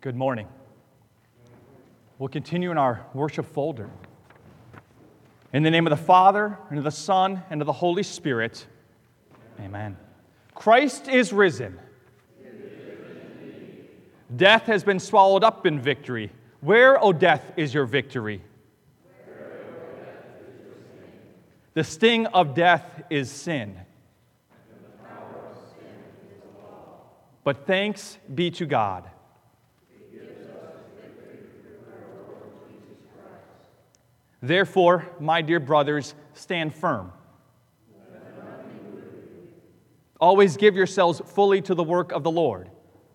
Good morning. We'll continue in our worship folder. In the name of the Father, and of the Son, and of the Holy Spirit, amen. Christ is risen. Death has been swallowed up in victory. Where, O death, is your victory? The sting of death is sin. But thanks be to God. Therefore, my dear brothers, stand firm. Always give yourselves fully to the work of the Lord.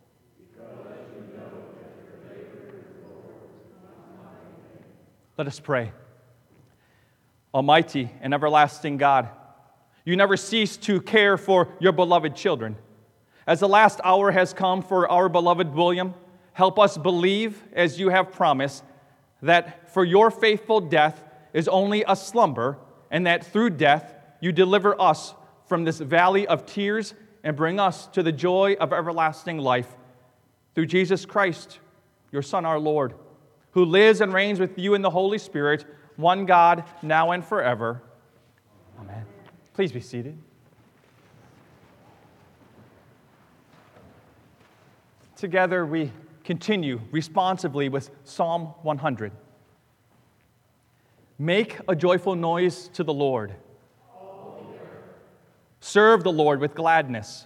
Let us pray. Almighty and everlasting God, you never cease to care for your beloved children. As the last hour has come for our beloved William, help us believe, as you have promised, that for your faithful death is only a slumber, and that through death you deliver us from this valley of tears and bring us to the joy of everlasting life. Through Jesus Christ, your Son, our Lord, who lives and reigns with you in the Holy Spirit, one God, now and forever. Amen. Please be seated. Together we continue responsively with Psalm 100. Make a joyful noise to the Lord. Serve the Lord with gladness.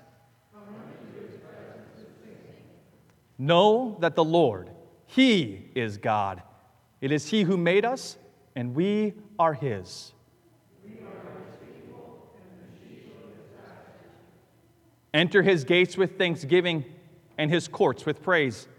Know that the Lord, He is God. It is He who made us, and we are His. Enter His gates with thanksgiving and His courts with praise.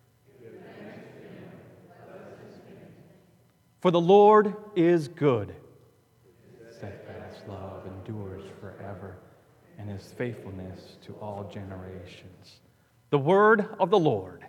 For the Lord is good. His steadfast love endures forever, and His faithfulness to all generations. The word of the Lord.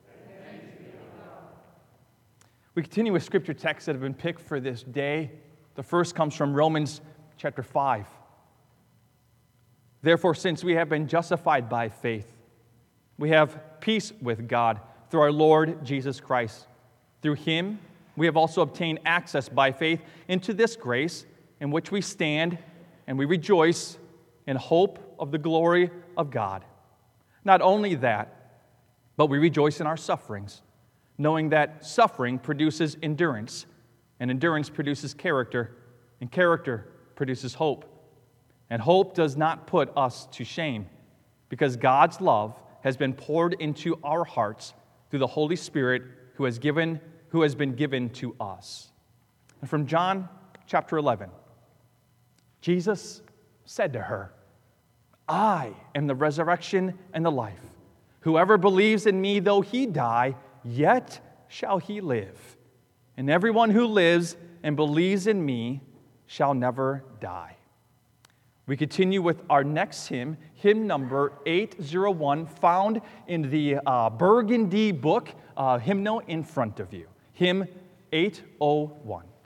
We continue with scripture texts that have been picked for this day. The first comes from Romans chapter 5. Therefore, since we have been justified by faith, we have peace with God through our Lord Jesus Christ. Through Him, we have also obtained access by faith into this grace in which we stand, and we rejoice in hope of the glory of God. Not only that, but we rejoice in our sufferings, knowing that suffering produces endurance, and endurance produces character, and character produces hope. And hope does not put us to shame, because God's love has been poured into our hearts through the Holy Spirit who has been given to us. And from John chapter 11, Jesus said to her, I am the resurrection and the life. Whoever believes in me, though he die, yet shall he live. And everyone who lives and believes in me shall never die. We continue with our next hymn, hymn number 801, found in the Burgundy book, hymnal in front of you. Hymn 801.